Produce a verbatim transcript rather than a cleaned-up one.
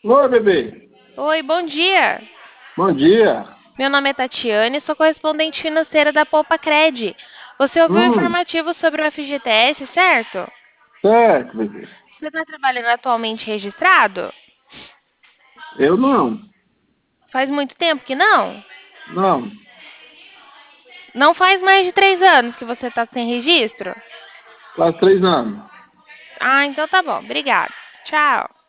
Oi, bebê. Oi, bom dia. Bom dia. Meu nome é Tatiane, sou correspondente financeira da Poupa Cred. Você ouviu o Hum, informativo sobre o F G T S, certo? certo, bebê. Você está trabalhando atualmente registrado? Eu não. Faz muito tempo que não? Não. Não faz mais de três anos que você está sem registro? Faz três anos. Ah, então tá bom. Obrigada. Tchau.